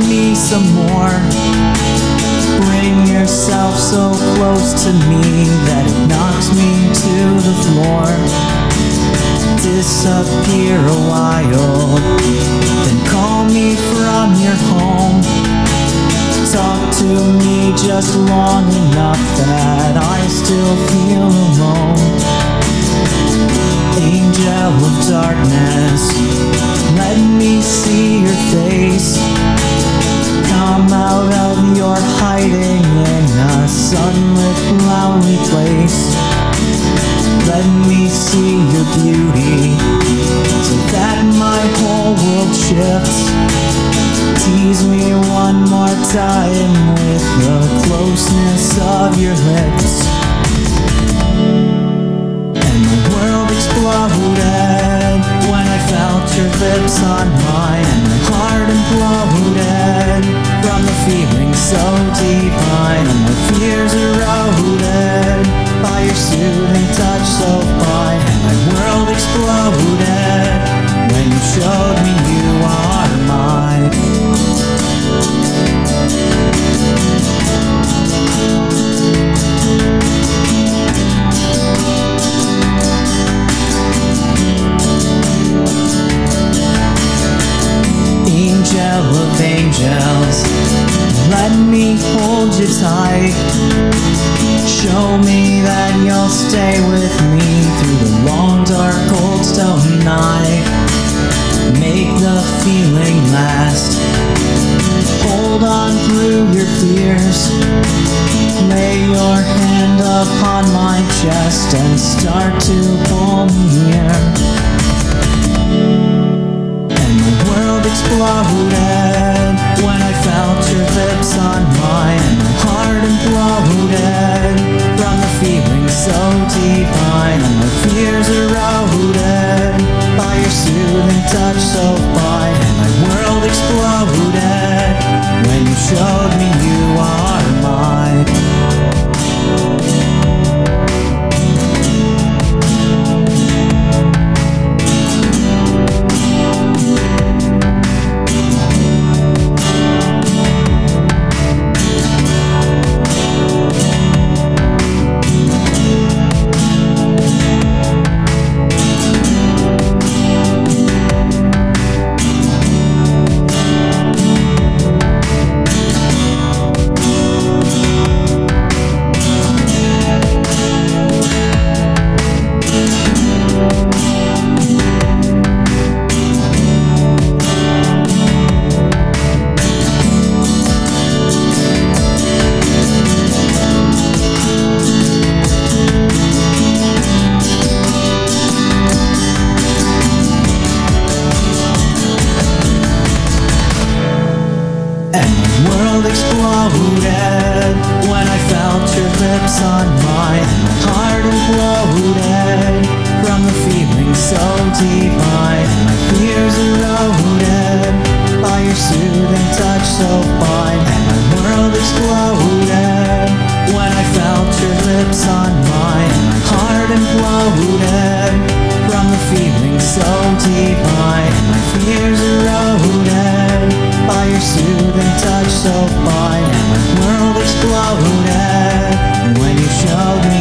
me some more. Bring yourself so close to me that it knocks me to the floor. Disappear a while, then call me from your home. Talk to me just long enough that I still feel alone. Angel of darkness, let me see your face. Come out of your hiding in a sunlit, lonely place. Let me see your beauty, so that my whole world shifts. Tease me one more time with the closeness of your lips. And the world exploded when I felt your lips on mine. And my heart imploded from the feeling so divine. And my fears eroded by your soothing touch so fine. And my world exploded when you showed me you are mine. Angel of angels, let me hold you tight. Show me that you'll stay with me through the long, dark, cold stone night. Make the feeling last. Hold on through your fears. Lay your hand upon my chest and start to pull me near. And the world exploded when I felt your lips on mine. And my heart imploded from the feeling so divine. And my fears eroded by your soothing touch so fine. And my world exploded when you showed me you are mine. Exploded when I felt your lips on mine. And my heart imploded from the feeling so divine. And my fears eroded by your soothing touch so fine. And my world exploded when I felt your lips on mine. And my heart imploded from the feeling so divine. And my fears eroded by your soothing touch so fine. And my world exploded when you showed me